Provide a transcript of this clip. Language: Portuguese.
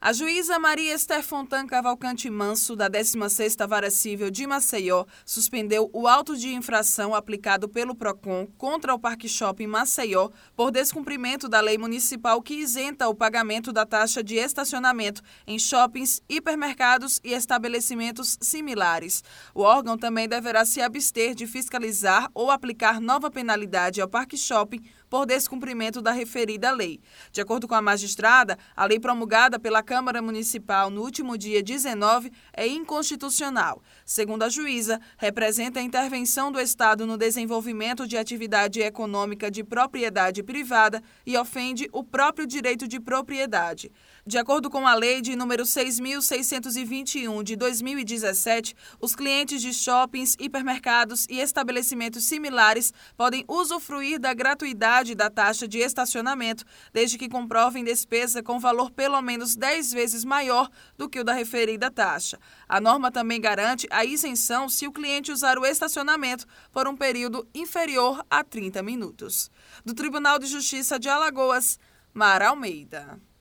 A juíza Maria Esther Fontan Cavalcante Manso, da 16ª Vara Cível de Maceió, suspendeu o auto de infração aplicado pelo PROCON contra o Parque Shopping Maceió por descumprimento da lei municipal que isenta o pagamento da taxa de estacionamento em shoppings, hipermercados e estabelecimentos similares. O órgão também deverá se abster de fiscalizar ou aplicar nova penalidade ao Parque Shopping por descumprimento da referida lei. De acordo com a magistrada, a lei promulgada pela Câmara Municipal no último dia 19 é inconstitucional. Segundo a juíza, representa a intervenção do Estado no desenvolvimento de atividade econômica de propriedade privada e ofende o próprio direito de propriedade. De acordo com a lei de número 6.621 de 2017, os clientes de shoppings, hipermercados e estabelecimentos similares podem usufruir da gratuidade da taxa de estacionamento, desde que comprovem despesa com valor pelo menos 10 vezes maior do que o da referida taxa. A norma também garante a isenção se o cliente usar o estacionamento por um período inferior a 30 minutos. Do Tribunal de Justiça de Alagoas, Mara Almeida.